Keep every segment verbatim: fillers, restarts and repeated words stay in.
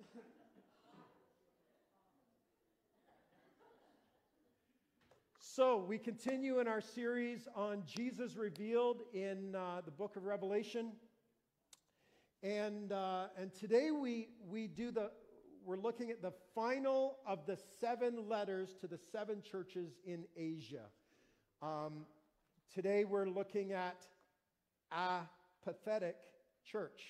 So, we continue in our series on Jesus revealed in uh, the book of Revelation. And uh, and today we we do the we're looking at the final of the seven letters to the seven churches in Asia. Um, today we're looking at a pathetic church.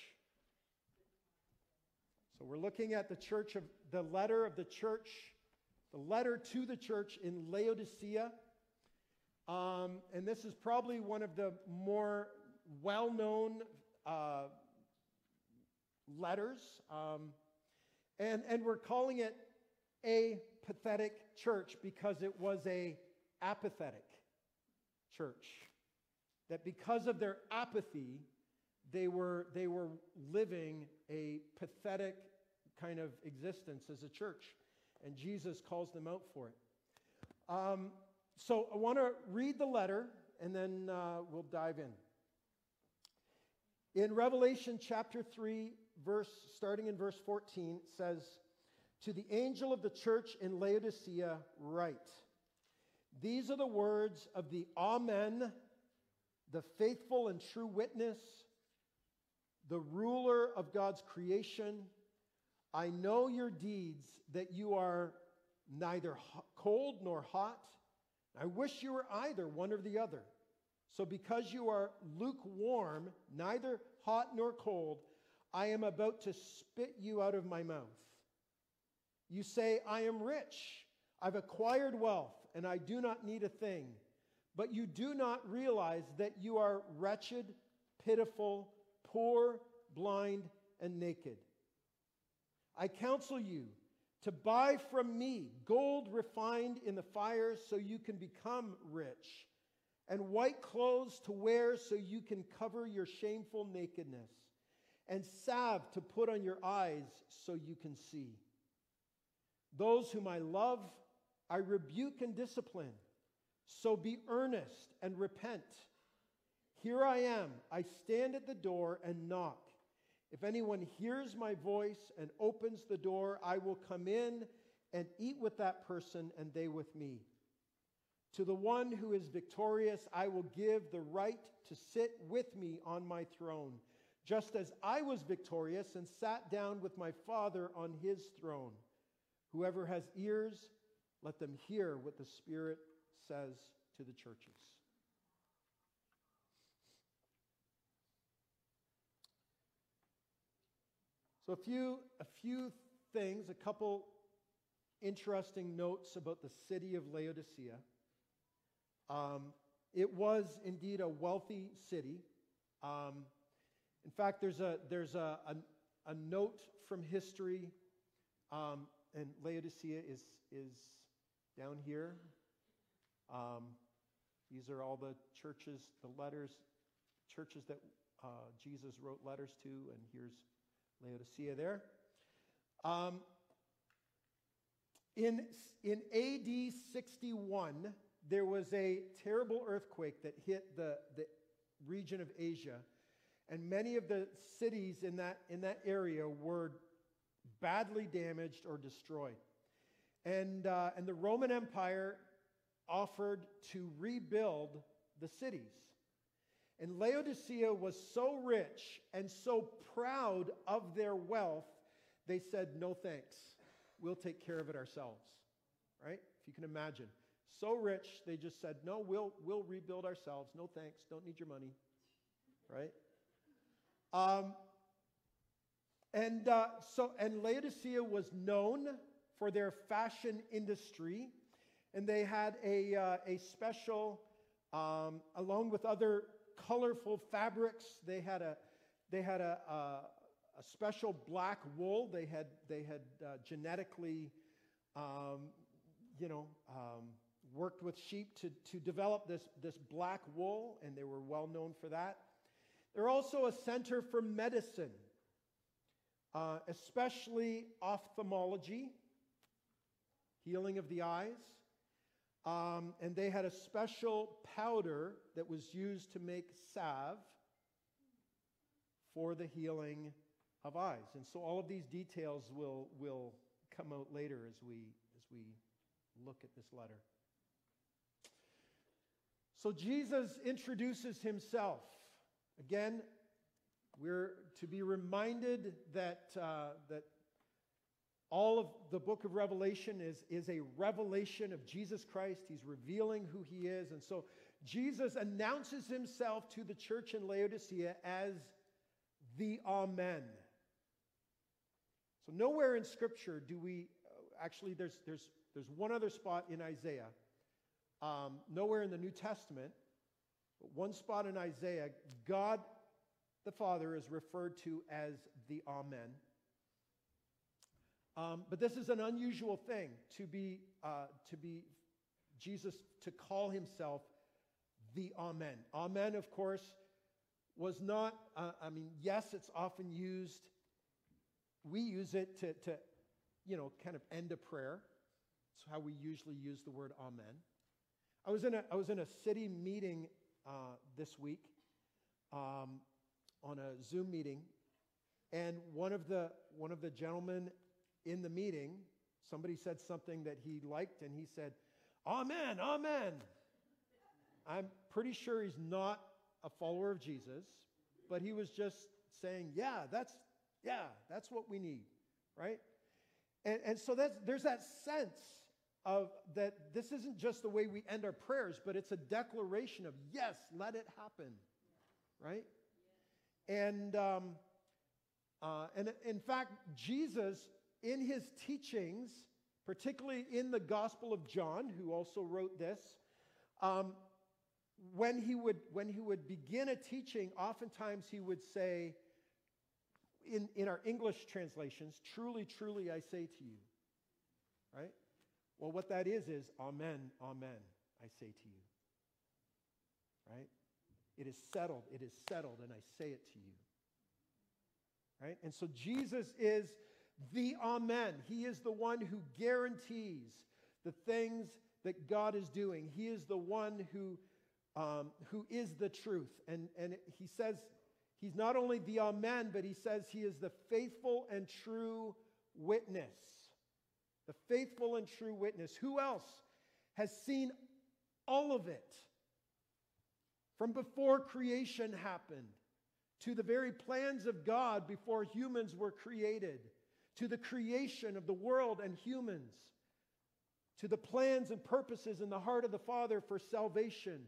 So we're looking at the church of the letter of the church, the letter to the church in Laodicea. Um, and this is probably one of the more well-known uh, letters. Um, and, and we're calling it a pathetic church because it was a apathetic church. That because of their apathy, they were, they were living a pathetic kind of existence as a church. And Jesus calls them out for it. Um, so I want to read the letter, and then uh, we'll dive in. In Revelation chapter three, verse starting in verse fourteen, it says, "To the angel of the church in Laodicea write, these are the words of the Amen, the faithful and true witness, the ruler of God's creation. I know your deeds, that you are neither cold nor hot. I wish you were either one or the other. So because you are lukewarm, neither hot nor cold, I am about to spit you out of my mouth. You say, I am rich, I've acquired wealth, and I do not need a thing. But you do not realize that you are wretched, pitiful, poor, blind, and naked. I counsel you to buy from me gold refined in the fire so you can become rich, and white clothes to wear so you can cover your shameful nakedness, and salve to put on your eyes so you can see. Those whom I love, I rebuke and discipline. So be earnest and repent. Here I am, I stand at the door and knock. If anyone hears my voice and opens the door, I will come in and eat with that person and they with me. To the one who is victorious, I will give the right to sit with me on my throne, just as I was victorious and sat down with my Father on his throne. Whoever has ears, let them hear what the Spirit says to the churches." So a few, a few things, a couple interesting notes about the city of Laodicea. Um, it was indeed a wealthy city. Um, in fact, there's a there's a, a, a note from history, um, and Laodicea is is down here. Um, these are all the churches, the letters, churches that uh, Jesus wrote letters to, and here's Laodicea there. Um, in, in A D sixty-one, there was a terrible earthquake that hit the, the region of Asia, and many of the cities in that, in that area were badly damaged or destroyed. And, uh, and the Roman Empire offered to rebuild the cities. And Laodicea was so rich and so proud of their wealth, they said, no thanks. We'll take care of it ourselves. Right? If you can imagine. So rich, they just said, no, we'll, we'll rebuild ourselves. No thanks. Don't need your money. Right? Um, and, uh, so, and Laodicea was known for their fashion industry. And they had a, uh, a special, um, along with other colorful fabrics, they had a they had a, a, a special black wool. They had they had uh, genetically, um, you know, um, worked with sheep to to develop this this black wool, and they were well known for that. They're also a center for medicine, uh, especially ophthalmology, healing of the eyes. Um, and they had a special powder that was used to make salve for the healing of eyes. And so all of these details will, will come out later as we, as we look at this letter. So Jesus introduces himself. Again, we're to be reminded that, uh, that all of the book of Revelation is, is a revelation of Jesus Christ. He's revealing who he is. And so Jesus announces himself to the church in Laodicea as the Amen. So nowhere in Scripture do we, uh, actually there's, there's, there's one other spot in Isaiah. Um, nowhere in the New Testament, but one spot in Isaiah, God the Father is referred to as the Amen. Um, but this is an unusual thing to be, uh, to be Jesus, to call himself the Amen. Amen, of course, was not, uh, I mean, yes, it's often used. We use it to, to, you know, kind of end a prayer. It's how we usually use the word Amen. I was in a, I was in a city meeting uh, this week, um, on a Zoom meeting, and one of the one of the gentlemen in the meeting, somebody said something that he liked, and he said, "Amen, amen." I'm pretty sure he's not a follower of Jesus, but he was just saying, "Yeah, that's yeah, that's what we need," right? And and so that's there's that sense of that this isn't just the way we end our prayers, but it's a declaration of, yes, let it happen, right? And, um, uh, and in fact, Jesus, in his teachings, particularly in the Gospel of John, who also wrote this, um, when he would when he would begin a teaching, oftentimes he would say, in, in our English translations, "Truly, truly, I say to you," right? Well, what that is is, "Amen, amen, I say to you." Right? It is settled, it is settled, and I say it to you. Right? And so Jesus is the Amen. He is the one who guarantees the things that God is doing. He is the one who, um, who is the truth. And, and he says he's not only the Amen, but he says he is the faithful and true witness. The faithful and true witness. Who else has seen all of it? From before creation happened, to the very plans of God before humans were created, to the creation of the world and humans, to the plans and purposes in the heart of the Father for salvation.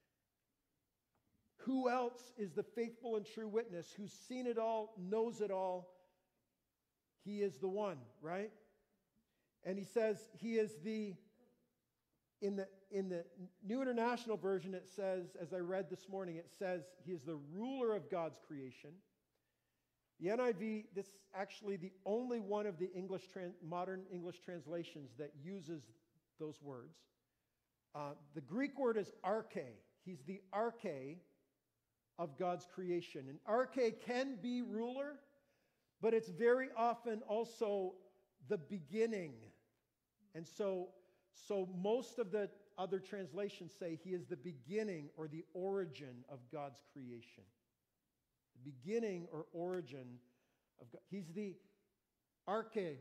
Who else is the faithful and true witness who's seen it all, knows it all? He is the one, right? And he says he is the, in the, in the New International Version, it says, as I read this morning, it says he is the ruler of God's creation. The N I V, this is actually the only one of the English trans, modern English translations that uses those words. Uh, the Greek word is arche. He's the arche of God's creation. And arche can be ruler, but it's very often also the beginning. And so, so most of the other translations say he is the beginning or the origin of God's creation. The beginning or origin of God. He's the architect.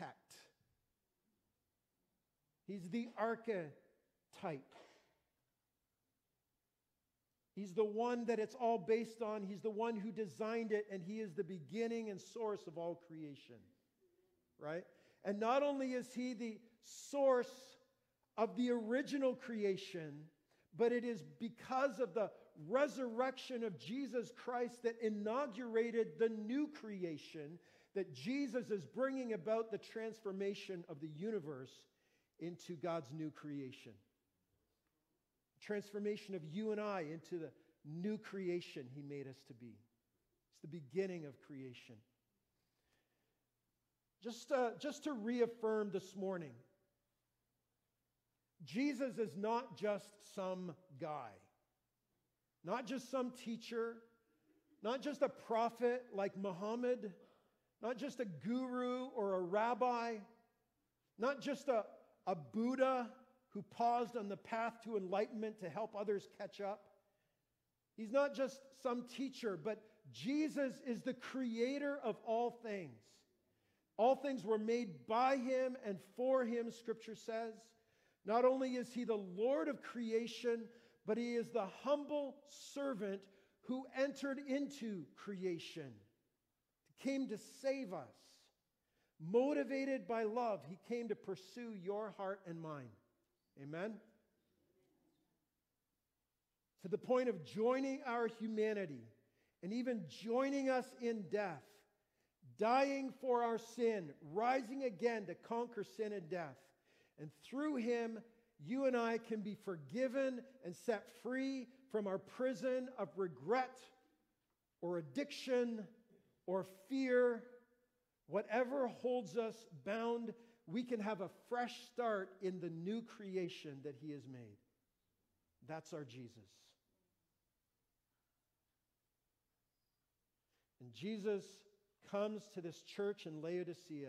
He's the archetype. He's the one that it's all based on. He's the one who designed it, and he is the beginning and source of all creation. Right? And not only is he the source of the original creation, but it is because of the resurrection of Jesus Christ that inaugurated the new creation, that Jesus is bringing about the transformation of the universe into God's new creation. Transformation of you and I into the new creation he made us to be. It's the beginning of creation. Just, uh, just to reaffirm this morning, Jesus is not just some guy, not just some teacher, not just a prophet like Muhammad, not just a guru or a rabbi, not just a, a Buddha who paused on the path to enlightenment to help others catch up. He's not just some teacher, but Jesus is the creator of all things. All things were made by him and for him, Scripture says. Not only is he the Lord of creation, but he is the humble servant who entered into creation, came to save us. Motivated by love, he came to pursue your heart and mine. Amen? To the point of joining our humanity and even joining us in death, dying for our sin, rising again to conquer sin and death. And through him, you and I can be forgiven and set free from our prison of regret or addiction or fear. Whatever holds us bound, we can have a fresh start in the new creation that he has made. That's our Jesus. And Jesus comes to this church in Laodicea,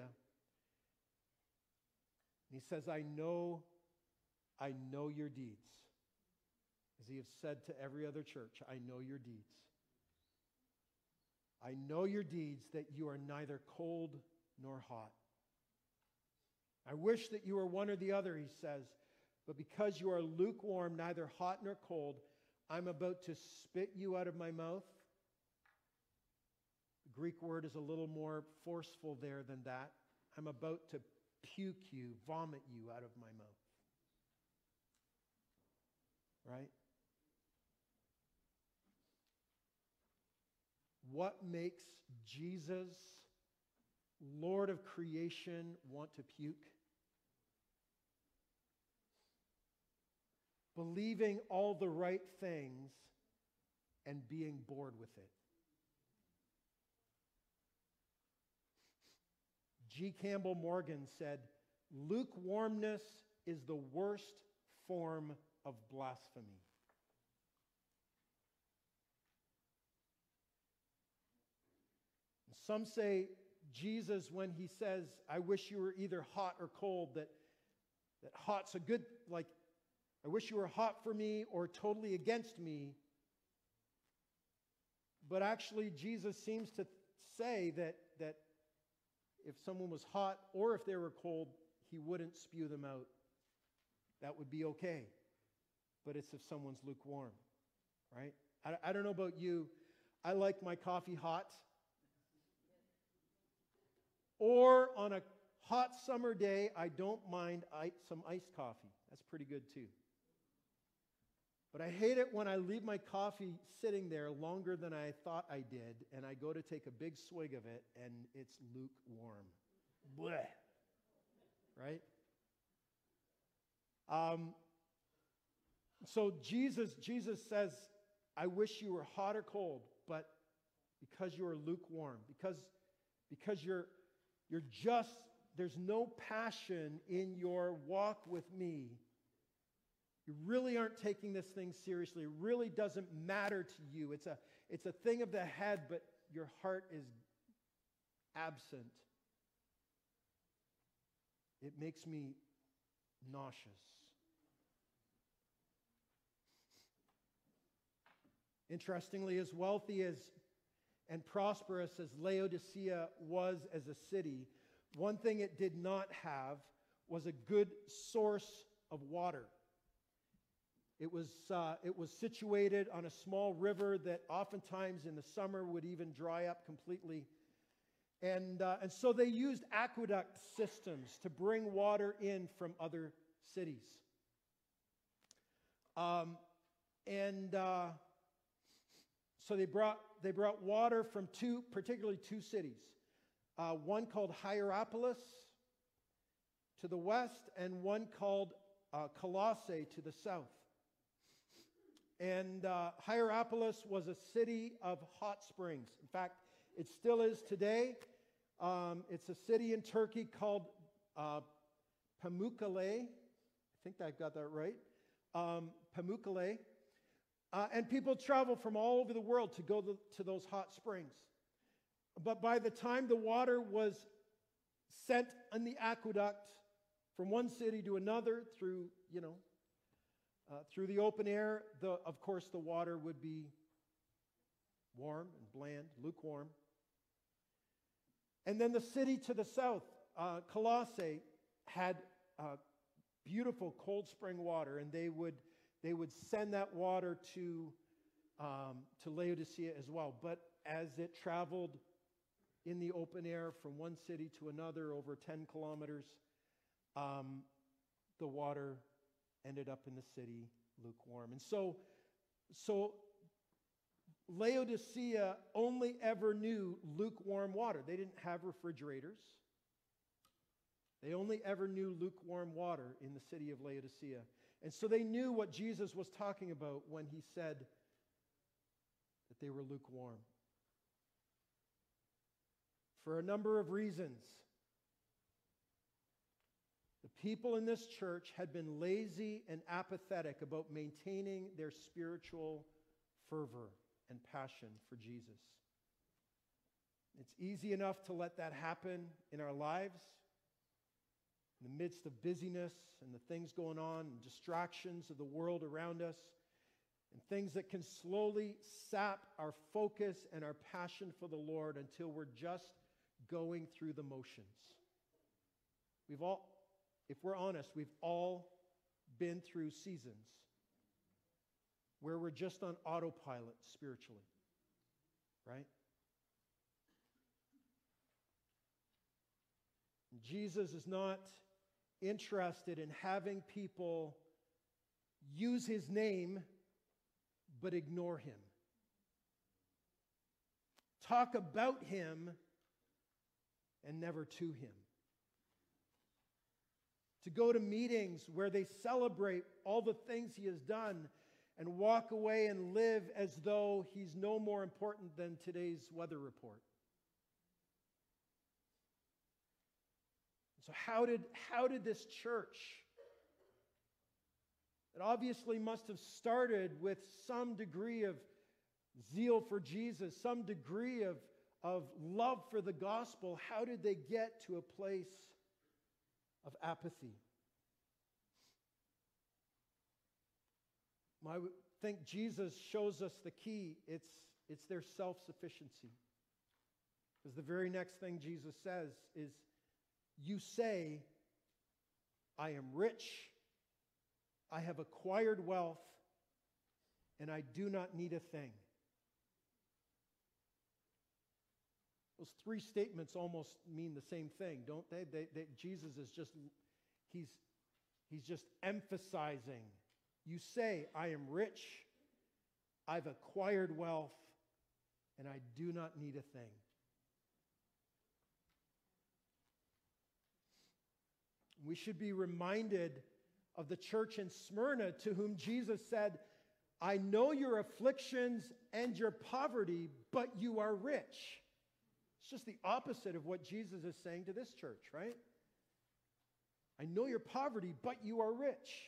and he says, I know, I know your deeds. As he has said to every other church, I know your deeds. I know your deeds, that you are neither cold nor hot. I wish that you were one or the other, he says, but because you are lukewarm, neither hot nor cold, I'm about to spit you out of my mouth. The Greek word is a little more forceful there than that. I'm about to puke you, vomit you out of my mouth. Right? What makes Jesus, Lord of creation, want to puke? Believing all the right things and being bored with it. G. Campbell Morgan said, lukewarmness is the worst form of blasphemy. Some say Jesus, when he says, I wish you were either hot or cold, that, that hot's a good, like, I wish you were hot for me or totally against me. But actually, Jesus seems to say that, that if someone was hot or if they were cold, he wouldn't spew them out. That would be okay. But it's if someone's lukewarm, right? I, I don't know about you. I like my coffee hot. Or on a hot summer day, I don't mind I, some iced coffee. That's pretty good too. But I hate it when I leave my coffee sitting there longer than I thought I did, and I go to take a big swig of it, and it's lukewarm. Blech. Right? Um, so Jesus, Jesus says, I wish you were hot or cold, but because you are lukewarm, because, because you're You're just, there's no passion in your walk with me. You really aren't taking this thing seriously. It really doesn't matter to you. It's a, it's a thing of the head, but your heart is absent. It makes me nauseous. Interestingly, as wealthy as and prosperous as Laodicea was as a city, one thing it did not have was a good source of water. It was, uh, it was situated on a small river that oftentimes in the summer would even dry up completely. And, uh, and so they used aqueduct systems to bring water in from other cities. Um, and uh, so they brought They brought water from two, particularly two cities. Uh, one called Hierapolis to the west, and one called uh, Colossae to the south. And uh, Hierapolis was a city of hot springs. In fact, it still is today. Um, it's a city in Turkey called uh, Pamukkale. I think I got that right. Um, Pamukkale. Uh, and people travel from all over the world to go to, to those hot springs. But by the time the water was sent on the aqueduct from one city to another through, you know, uh, through the open air, the, of course the water would be warm and bland, lukewarm. And then the city to the south, uh, Colossae, had uh, beautiful cold spring water, and they would they would send that water to um, to Laodicea as well. But as it traveled in the open air from one city to another over ten kilometers, um, the water ended up in the city lukewarm. And so, so Laodicea only ever knew lukewarm water. They didn't have refrigerators. They only ever knew lukewarm water in the city of Laodicea. And so they knew what Jesus was talking about when he said that they were lukewarm. For a number of reasons, the people in this church had been lazy and apathetic about maintaining their spiritual fervor and passion for Jesus. It's easy enough to let that happen in our lives, in the midst of busyness and the things going on and distractions of the world around us, and things that can slowly sap our focus and our passion for the Lord until we're just going through the motions. We've all, if we're honest, we've all been through seasons where we're just on autopilot spiritually, right? Jesus is not interested in having people use his name but ignore him. Talk about him and never to him. To go to meetings where they celebrate all the things he has done and walk away and live as though he's no more important than today's weather report. So how did, how did this church, it obviously must have started with some degree of zeal for Jesus, some degree of, of love for the gospel. How did they get to a place of apathy? I think Jesus shows us the key. It's, it's their self-sufficiency. Because the very next thing Jesus says is, you say, I am rich, I have acquired wealth, and I do not need a thing. Those three statements almost mean the same thing, don't they? They, they Jesus is just, he's, he's just emphasizing. You say, I am rich, I've acquired wealth, and I do not need a thing. We should be reminded of the church in Smyrna to whom Jesus said, I know your afflictions and your poverty, but you are rich. It's just the opposite of what Jesus is saying to this church, right? I know your poverty, but you are rich.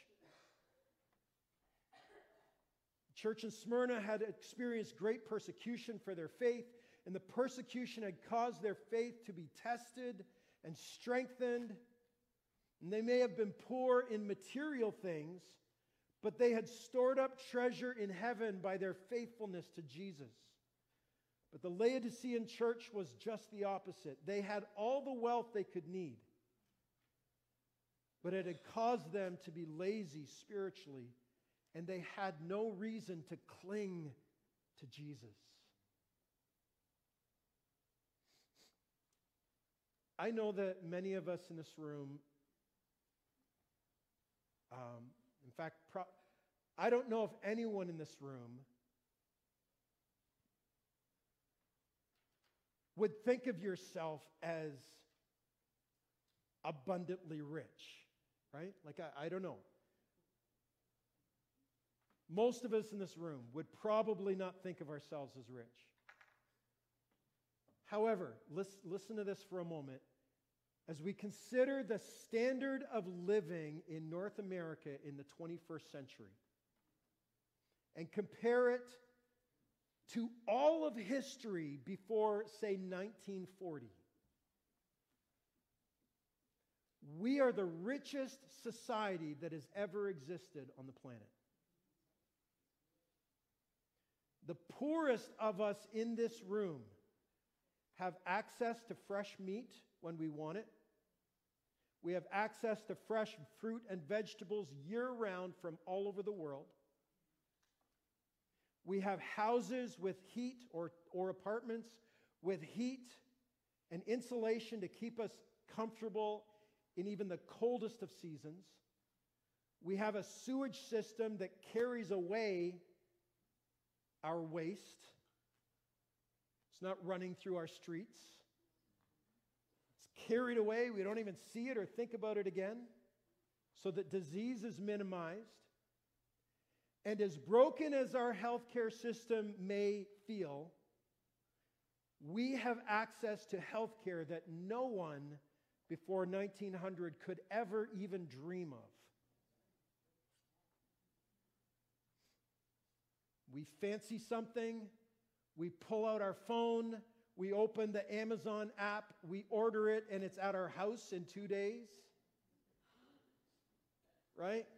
The church in Smyrna had experienced great persecution for their faith, and the persecution had caused their faith to be tested and strengthened. And they may have been poor in material things, but they had stored up treasure in heaven by their faithfulness to Jesus. But the Laodicean church was just the opposite. They had all the wealth they could need, but it had caused them to be lazy spiritually, and they had no reason to cling to Jesus. I know that many of us in this room, Um, in fact, pro- I don't know if anyone in this room would think of yourself as abundantly rich, right? Like, I, I don't know. Most of us in this room would probably not think of ourselves as rich. However, listen, listen to this for a moment. As we consider the standard of living in North America in the twenty-first century and compare it to all of history before, say, nineteen forty, we are the richest society that has ever existed on the planet. The poorest of us in this room have access to fresh meat when we want it. We have access to fresh fruit and vegetables year-round from all over the world. We have houses with heat or, or apartments with heat and insulation to keep us comfortable in even the coldest of seasons. We have a sewage system that carries away our waste. It's not running through our streets. It's carried away. We don't even see it or think about it again, so that disease is minimized. And as broken as our healthcare system may feel, we have access to healthcare that no one before nineteen hundred could ever even dream of. We fancy something, we pull out our phone, we open the Amazon app, we order it, and it's at our house in two days. Right?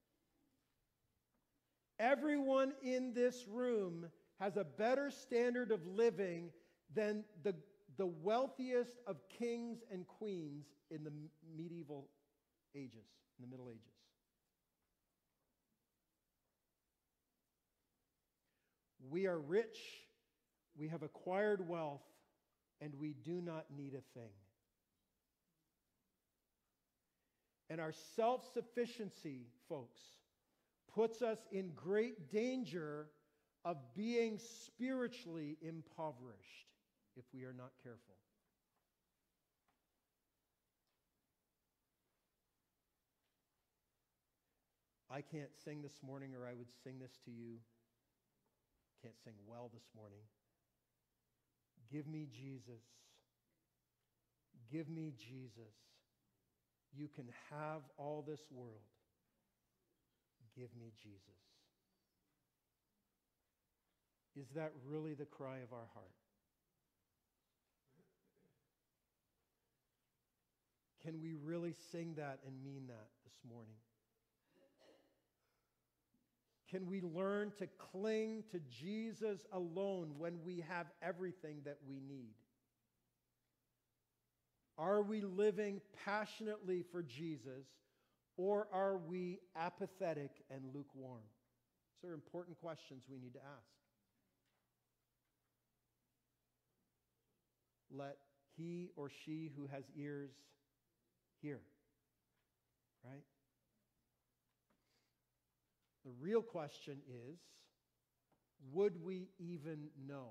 Everyone in this room has a better standard of living than the, the wealthiest of kings and queens in the medieval ages, in the Middle Ages. We are rich, we have acquired wealth, and we do not need a thing. And our self-sufficiency, folks, puts us in great danger of being spiritually impoverished if we are not careful. I can't sing this morning, or I would sing this to you. Can't sing well this morning. Give me Jesus. Give me Jesus. You can have all this world. Give me Jesus. Is that really the cry of our heart? Can we really sing that and mean that this morning? Can we learn to cling to Jesus alone when we have everything that we need? Are we living passionately for Jesus, or are we apathetic and lukewarm? These are important questions we need to ask. Let he or she who has ears hear. Right? The real question is, would we even know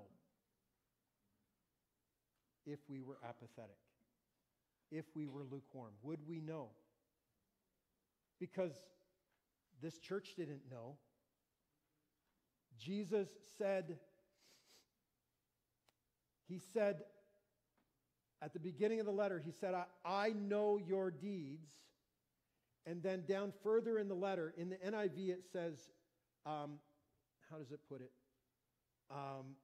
if we were apathetic? If we were lukewarm? Would we know? Because this church didn't know. Jesus said, he said at the beginning of the letter, he said, I, I know your deeds. And then down further in the letter, in the N I V it says, um, how does it put it? Um,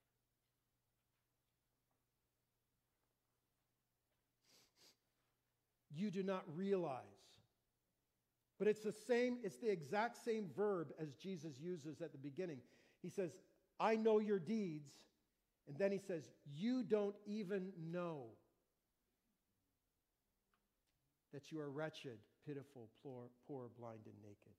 you do not realize. But it's the same, it's the exact same verb as Jesus uses at the beginning. He says, I know your deeds. And then he says, you don't even know that you are wretched, pitiful, poor, poor, blind, and naked.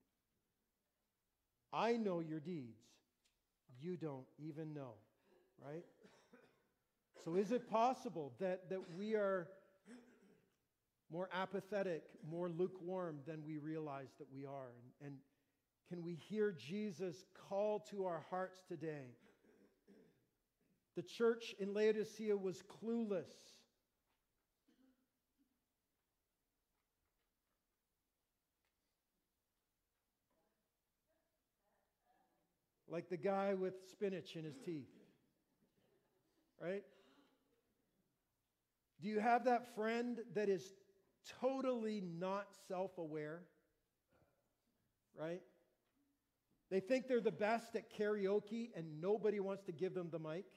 I know your deeds. You don't even know, right? So is it possible that, that we are more apathetic, more lukewarm than we realize that we are? And, and can we hear Jesus call to our hearts today? The church in Laodicea was clueless. Like the guy with spinach in his teeth. Right? Do you have that friend that is totally not self-aware? Right? They think they're the best at karaoke and nobody wants to give them the mic.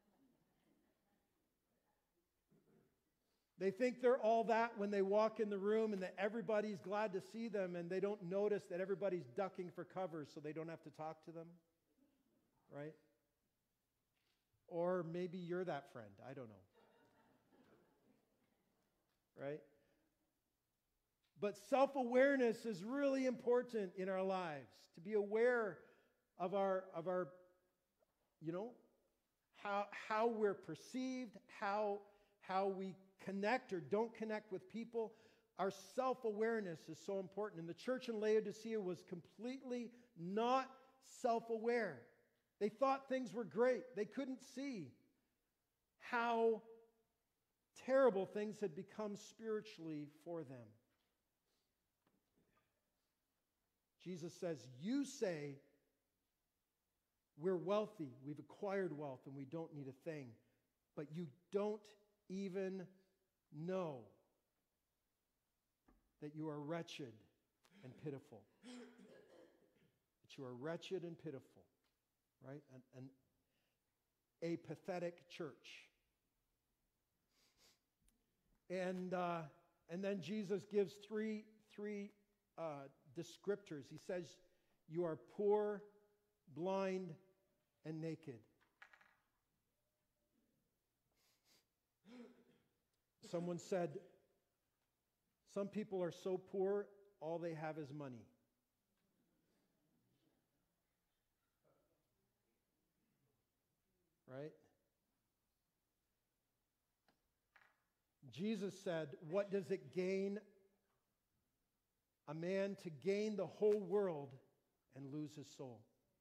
They think they're all that when they walk in the room and that everybody's glad to see them, and they don't notice that everybody's ducking for cover so they don't have to talk to them. Right? Or maybe you're that friend. I don't know. Right? But self-awareness is really important in our lives. To be aware of our, of our, you know, how, how we're perceived, how, how we connect or don't connect with people. Our self-awareness is so important. And the church in Laodicea was completely not self-aware. They thought things were great. They couldn't see how terrible things had become spiritually for them. Jesus says, you say we're wealthy, we've acquired wealth, and we don't need a thing. But you don't even know that you are wretched and pitiful. That you are wretched and pitiful, right? An, an, a pathetic church. And uh, and then Jesus gives three three uh, descriptors. He says, "You are poor, blind, and naked." Someone said, "Some people are so poor, all they have is money." Right? Jesus said, what does it gain a man to gain the whole world and lose his soul?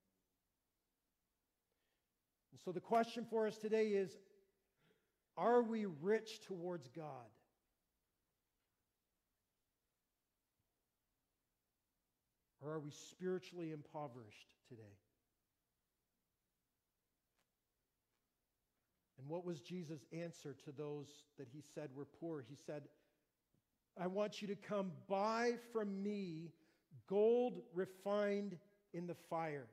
And so the question for us today is, are we rich towards God? Or are we spiritually impoverished today? And what was Jesus' answer to those that he said were poor? He said, I want you to come buy from me gold refined in the fire.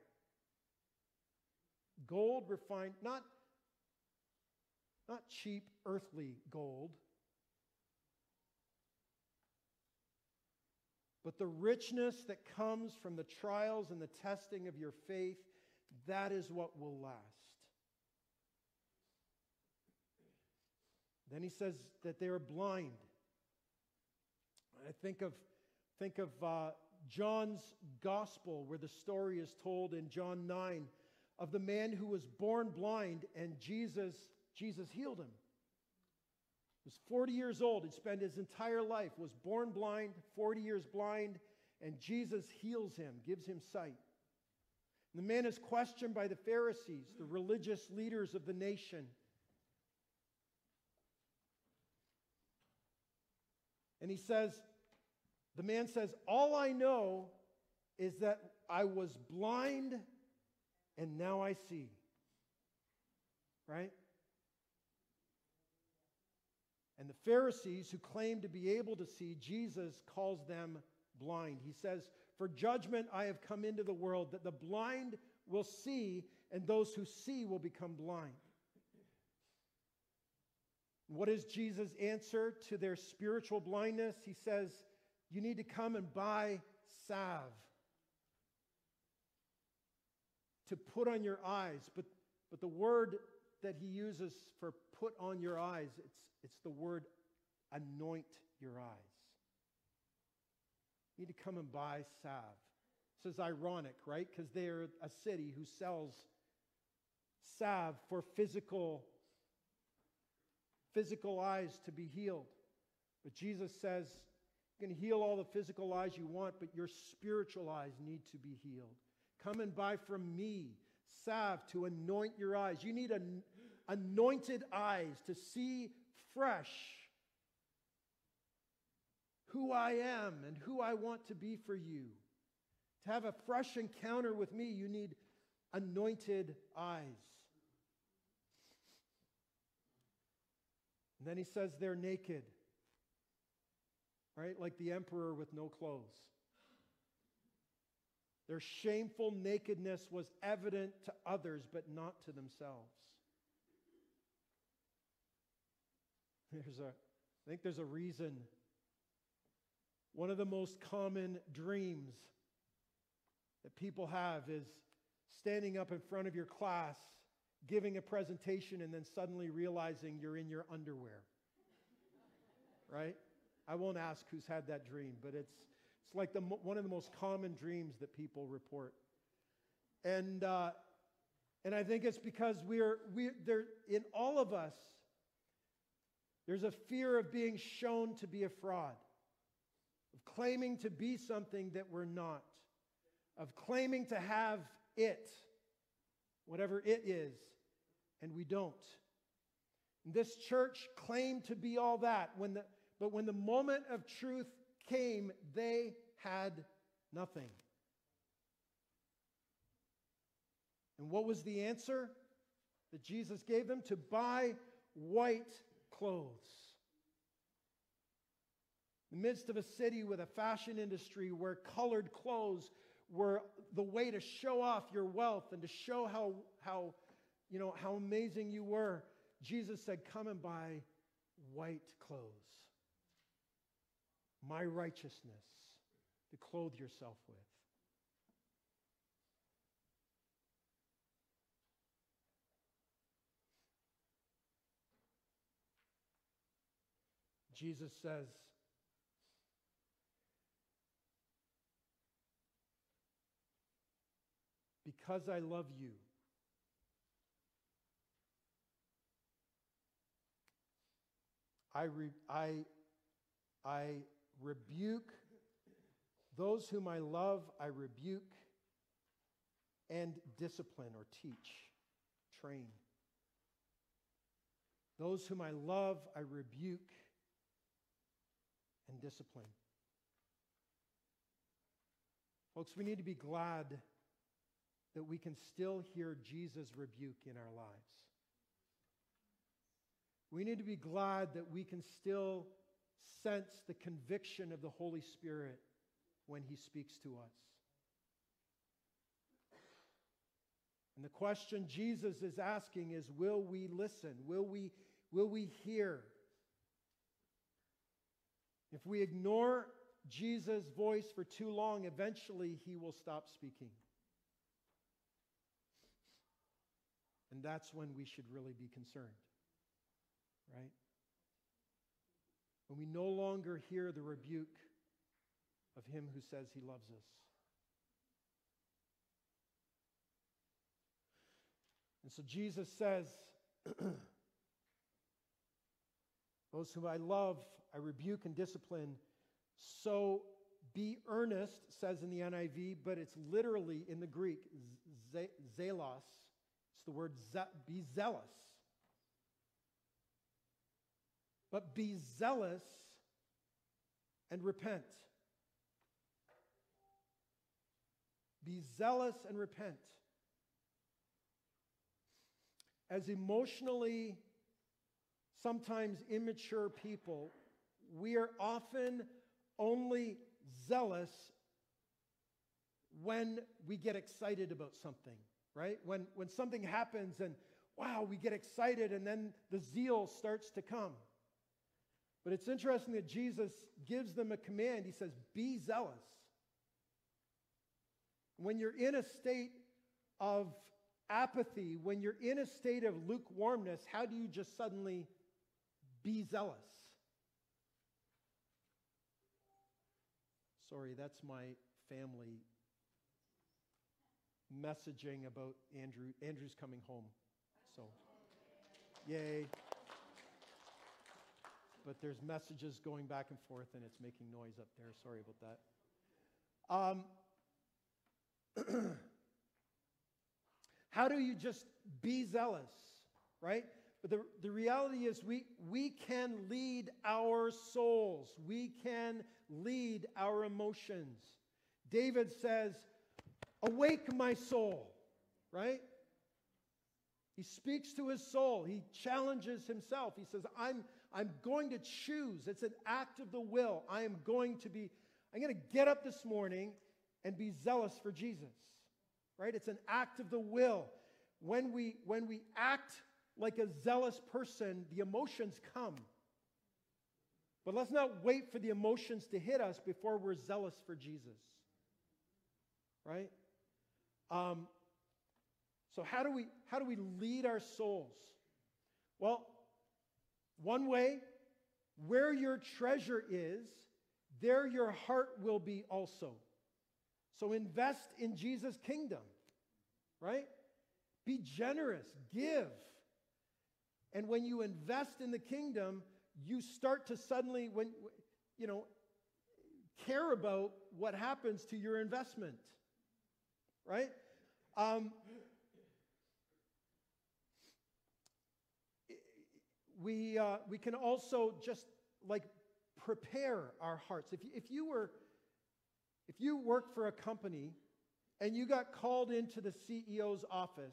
Gold refined, not, not cheap earthly gold, but the richness that comes from the trials and the testing of your faith, that is what will last. Then he says that they are blind. I think of, think of uh, John's gospel, where the story is told in John nine of the man who was born blind, and Jesus, Jesus healed him. He was forty years old. He'd spent his entire life, was born blind, forty years blind, and Jesus heals him, gives him sight. And the man is questioned by the Pharisees, the religious leaders of the nation. And he says, the man says, all I know is that I was blind and now I see. Right? And the Pharisees, who claim to be able to see, Jesus calls them blind. He says, for judgment I have come into the world, that the blind will see, and those who see will become blind. What is Jesus' answer to their spiritual blindness? He says, you need to come and buy salve to put on your eyes. But, but the word that he uses for put on your eyes, it's, it's the word anoint your eyes. You need to come and buy salve. This is ironic, right? Because they're a city who sells salve for physical physical eyes to be healed. But Jesus says, you can heal all the physical eyes you want, but your spiritual eyes need to be healed. Come and buy from me salve to anoint your eyes. You need an anointed eyes to see fresh who I am and who I want to be for you. To have a fresh encounter with me, you need anointed eyes. And then he says they're naked, right? Like the emperor with no clothes. Their shameful nakedness was evident to others, but not to themselves. There's a, I think there's a reason. One of the most common dreams that people have is standing up in front of your class giving a presentation and then suddenly realizing you're in your underwear. Right? I won't ask who's had that dream, but it's it's like the one of the most common dreams that people report. And uh, and I think it's because we're we there in all of us. There's a fear of being shown to be a fraud, of claiming to be something that we're not, of claiming to have it, whatever it is, and we don't. And this church claimed to be all that, when the, but when the moment of truth came, they had nothing. And what was the answer that Jesus gave them? To buy white clothes. In the midst of a city with a fashion industry where colored clothes were the way to show off your wealth and to show how, how, you know, how amazing you were, Jesus said, come and buy white clothes. My righteousness to clothe yourself with. Jesus says, because I love you, I, re, I, I rebuke those whom I love, I rebuke and discipline or teach, train. Those whom I love, I rebuke and discipline. Folks, we need to be glad that we can still hear Jesus' rebuke in our lives. We need to be glad that we can still sense the conviction of the Holy Spirit when He speaks to us. And the question Jesus is asking is, will we listen? Will we, will we hear? If we ignore Jesus' voice for too long, eventually He will stop speaking. And that's when we should really be concerned, right? When we no longer hear the rebuke of Him who says He loves us. And so Jesus says, those whom I love, I rebuke and discipline. So be earnest, says in the N I V, but it's literally in the Greek, zelos. It's the word ze- be zealous. But be zealous and repent. Be zealous and repent. As emotionally, sometimes immature people, we are often only zealous when we get excited about something, right? When, when something happens and, wow, we get excited and then the zeal starts to come. But it's interesting that Jesus gives them a command. He says, be zealous. When you're in a state of apathy, when you're in a state of lukewarmness, how do you just suddenly be zealous? Sorry, that's my family messaging about Andrew. Andrew's coming home. So, yay. But there's messages going back and forth and it's making noise up there. Sorry about that. Um, how do you just be zealous, right? But the, the reality is we, we can lead our souls. We can lead our emotions. David says, awake my soul, right? He speaks to his soul. He challenges himself. He says, I'm, I'm going to choose. It's an act of the will. I am going to be, I'm going to get up this morning and be zealous for Jesus, right? It's an act of the will. When we, when we act like a zealous person, the emotions come. But let's not wait for the emotions to hit us before we're zealous for Jesus, right? Um, So how do we how do we lead our souls? Well, one way, where your treasure is, there your heart will be also. So invest in Jesus' kingdom, right? Be generous, give. And when you invest in the kingdom, you start to suddenly, when you know, care about what happens to your investment, right? Um, we uh, we can also just like prepare our hearts. If you, if you were if you worked for a company and you got called into the C E O's office,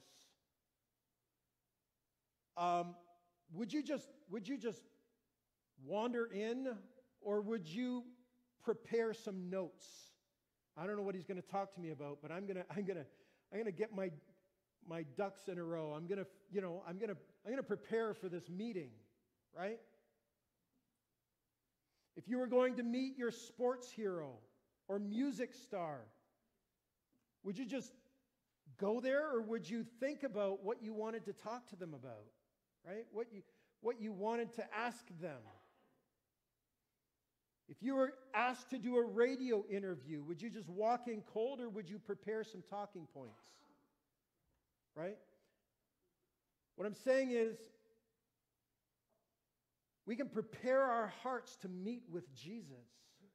um, would you just would you just wander in, or would you prepare some notes? I don't know what he's going to talk to me about, but I'm gonna I'm gonna I'm gonna get my my ducks in a row. I'm gonna you know I'm gonna I'm gonna prepare for this meeting, right? If you were going to meet your sports hero or music star, would you just go there, or would you think about what you wanted to talk to them about, right? What you what you wanted to ask them? If you were asked to do a radio interview, would you just walk in cold, or would you prepare some talking points? Right? What I'm saying is, we can prepare our hearts to meet with Jesus.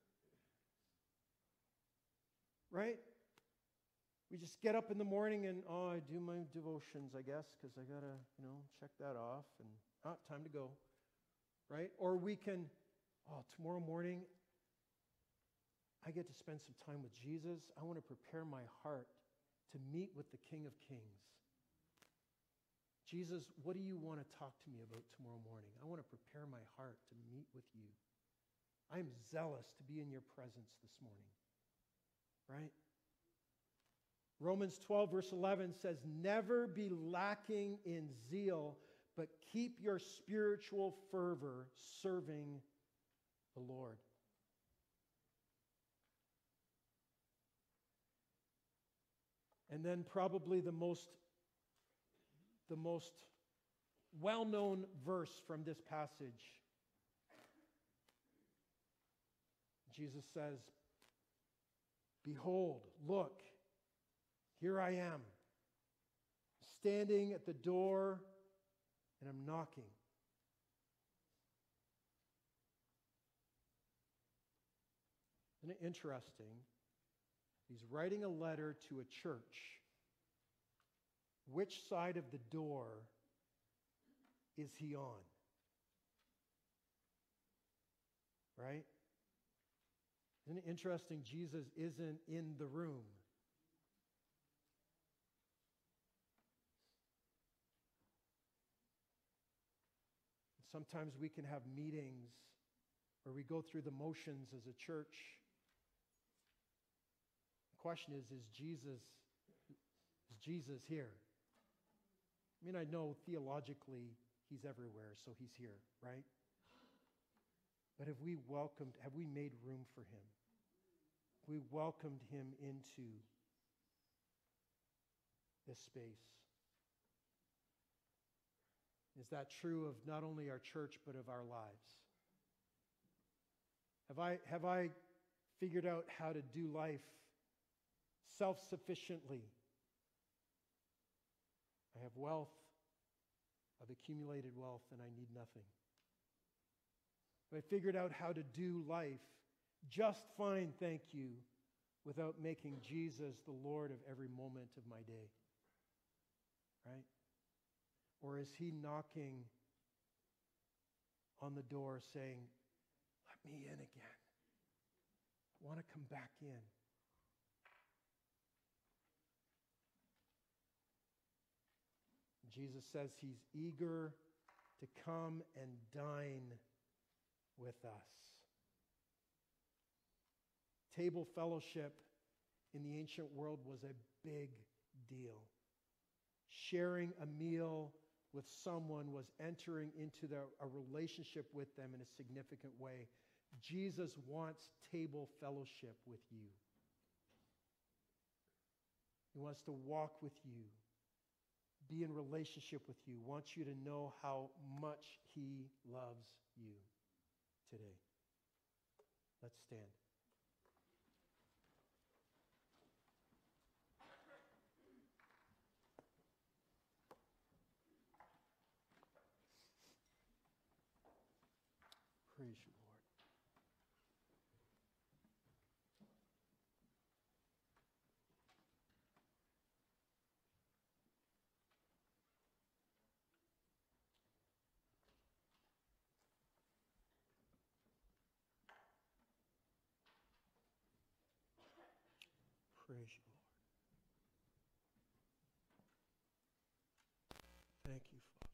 Right? We just get up in the morning and, oh, I do my devotions, I guess, because I got to, you know, check that off, and, oh, time to go. Right? Or we can, oh, tomorrow morning, I get to spend some time with Jesus. I want to prepare my heart to meet with the King of Kings. Jesus, what do you want to talk to me about tomorrow morning? I want to prepare my heart to meet with you. I am zealous to be in your presence this morning. Right? Romans twelve, verse eleven says, never be lacking in zeal, but keep your spiritual fervor serving the Lord. And then probably the most, the most well-known verse from this passage. Jesus says, behold, look, here I am, standing at the door, and I'm knocking. Isn't it interesting? He's writing a letter to a church. Which side of the door is he on? Right? Isn't it interesting? Jesus isn't in the room. Sometimes we can have meetings where we go through the motions as a church. The question is, is Jesus, is Jesus here? I mean, I know theologically he's everywhere, so he's here, right? But have we welcomed, have we made room for him? Have we welcomed him into this space? Is that true of not only our church, but of our lives? Have I, have I figured out how to do life self-sufficiently? I have wealth. I've accumulated wealth, and I need nothing. Have I figured out how to do life just fine, thank you, without making Jesus the Lord of every moment of my day? Right? Or is he knocking on the door saying, let me in again. I want to come back in. Jesus says he's eager to come and dine with us. Table fellowship in the ancient world was a big deal. Sharing a meal with someone was entering into the, a relationship with them in a significant way. Jesus wants table fellowship with you. He wants to walk with you. be in relationship with you, wants you to know how much He loves you today. Let's stand. Praise you, Lord. Praise you, Lord. Thank you, Father.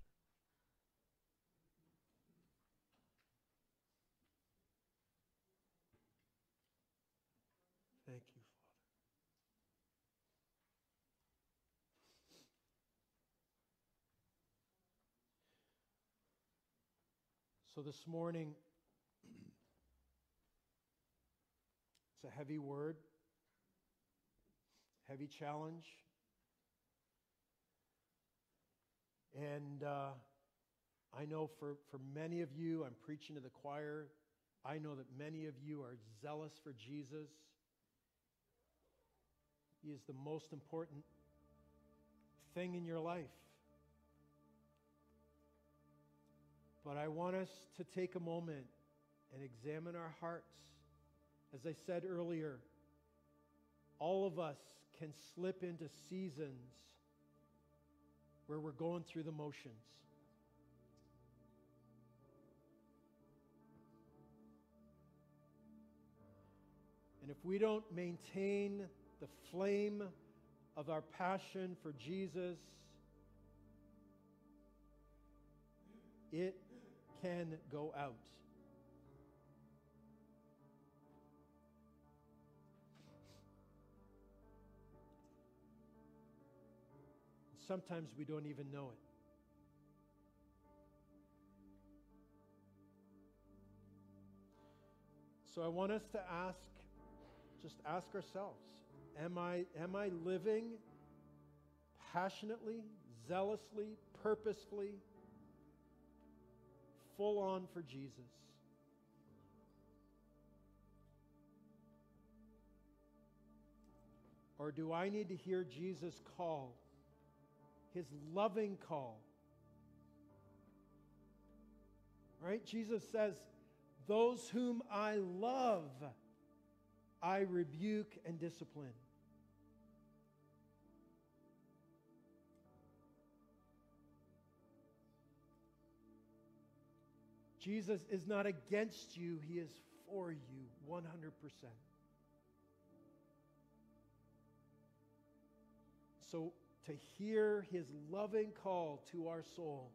Thank you, Father. So this morning, it's a heavy word, heavy challenge. And uh, I know for, for many of you, I'm preaching to the choir, I know that many of you are zealous for Jesus. He is the most important thing in your life. But I want us to take a moment and examine our hearts. As I said earlier, all of us can slip into seasons where we're going through the motions. And if we don't maintain the flame of our passion for Jesus, it can go out. Sometimes we don't even know it. So I want us to ask, just ask ourselves, am I, am I living passionately, zealously, purposefully, full on for Jesus? Or do I need to hear Jesus' call, His loving call? Right? Jesus says, those whom I love, I rebuke and discipline. Jesus is not against you, He is for you one hundred percent. So to hear His loving call to our soul,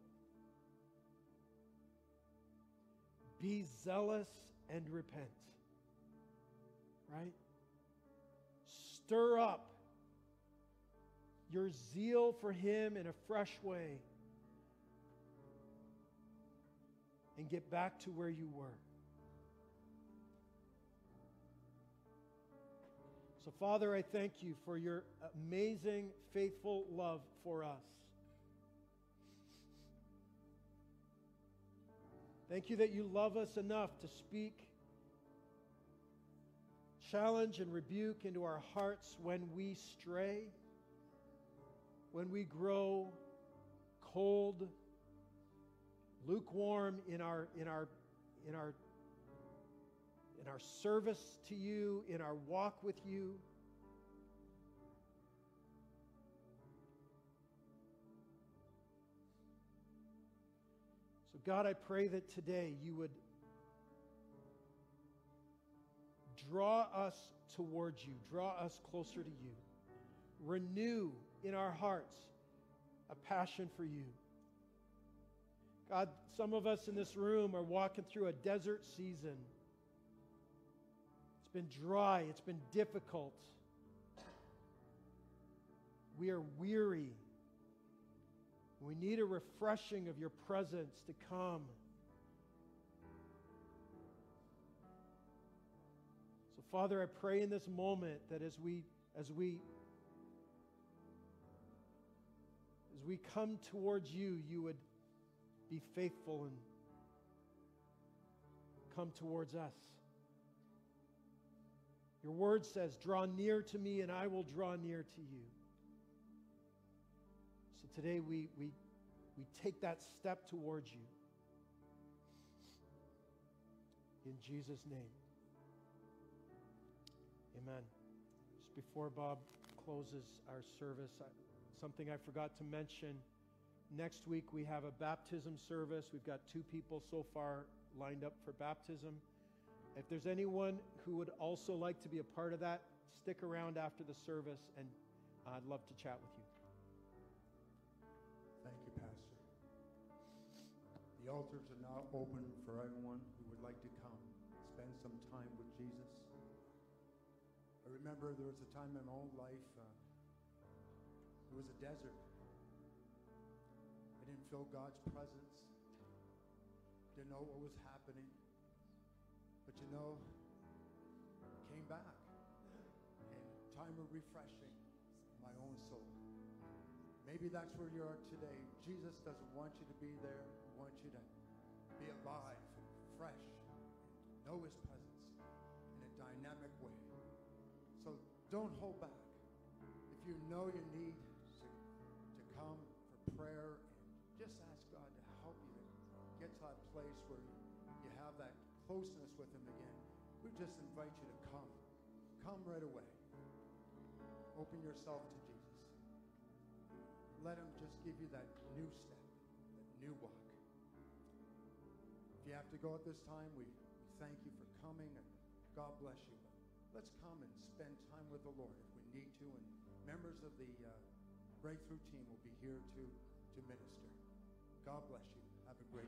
be zealous and repent. Right? Stir up your zeal for Him in a fresh way and get back to where you were. So, Father, I thank you for your amazing, faithful love for us. Thank you that you love us enough to speak, challenge, and rebuke into our hearts when we stray, when we grow cold, lukewarm in our in our in our in our service to you, in our walk with you. So God, I pray that today you would draw us towards you, draw us closer to you. Renew in our hearts a passion for you. God, some of us in this room are walking through a desert season. It's been dry. It's been difficult. We are weary. We need a refreshing of your presence to come. So, Father, I pray in this moment that as we as we as as we come towards you, you would be faithful and come towards us. Your word says, draw near to me and I will draw near to you. So today we, we, we take that step towards you. In Jesus' name. Amen. Just before Bob closes our service, I, something I forgot to mention. Next week we have a baptism service. We've got two people so far lined up for baptism. If there's anyone who would also like to be a part of that, stick around after the service, and I'd love to chat with you. Thank you, Pastor. The altars are now open for everyone who would like to come spend some time with Jesus. I remember there was a time in my own life, uh, it was a desert. I didn't feel God's presence. Didn't know what was happening. But you know, came back. And time of refreshing my own soul. Maybe that's where you are today. Jesus doesn't want you to be there. He wants you to be alive, fresh, know His presence in a dynamic way. So don't hold back. If you know you need to, to come for prayer, and just ask God to help you get to that place where you, you have that closeness with Him again, we just invite you to come. Come right away. Open yourself to Jesus. Let Him just give you that new step, that new walk. If you have to go at this time, we, we thank you for coming, and God bless you. Let's come and spend time with the Lord if we need to, and members of the uh, breakthrough team will be here to, to minister. God bless you. Have a great